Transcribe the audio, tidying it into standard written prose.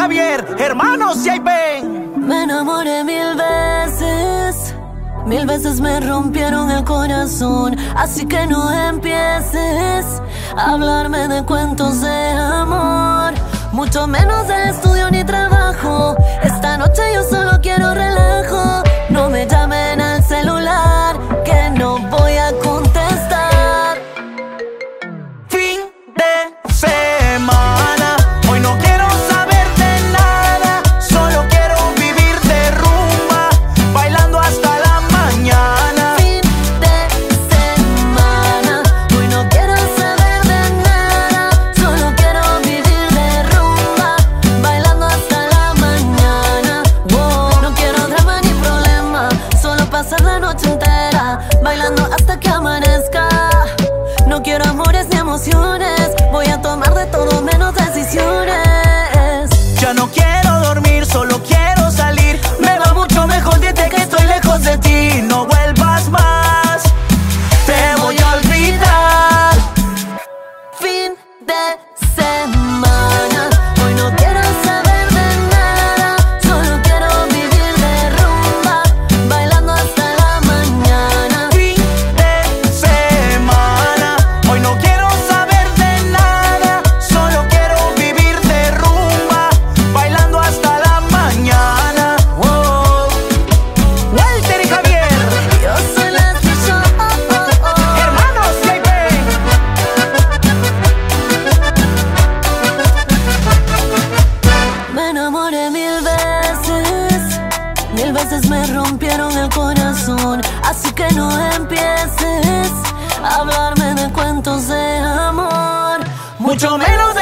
Javier, hermanos, y ahí ven. Me enamoré mil veces me rompieron el corazón. Así que no empieces a hablarme de cuentos de amor, mucho menos de estudio ni trabajo. Esta noche yo solo quiero relajo. No me llamen al celular, que no voy a contestar. Fin de semana, hoy no quiero saber de nada. Solo quiero vivir de rumba, bailando hasta la mañana. Fin de semana, hoy no quiero saber de nada. Solo quiero vivir de rumba, bailando hasta la mañana. Wow, no quiero drama ni problema, solo pasar la noche entera bailando hasta que amanezca. No quiero amores ni emociones, voy a tomar de todo menos decisiones. Ya no quiero dormir, solo quiero salir. Me va mucho mejor desde que estoy lejos de ti. No vuelvas más, te voy a olvidar. Fin de semana, hoy no quiero saber de nada. Solo quiero vivir de rumba, bailando hasta la mañana. Fin de semana, hoy no quiero saber de nada. Solo quiero vivir de rumba, bailando hasta la mañana. Wow. Walter y Javier, Yo soy Leslie Show, hermanos, y ahí ven. Me enamoré mil veces me rompieron el corazón. Así que no empieces a hablarme de cuentos de amor, Mucho menos